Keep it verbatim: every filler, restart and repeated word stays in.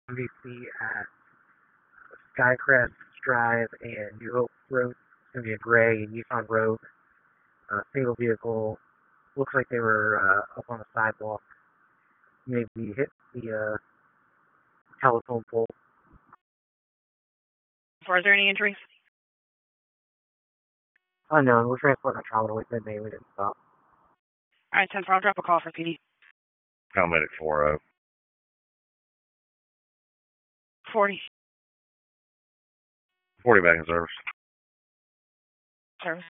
M V C at Skycrest Drive and New Hope Road. It's going to be a gray Nissan Rogue, uh, single vehicle. Looks like they were uh, up on the sidewalk. Maybe hit the uh, telephone pole. Are there any injuries? Unknown. We're transporting a trauma to West Midway. We didn't stop. All right, ten four, I'll drop a call for P D. Paramedic four oh. forty. forty back in service. Service.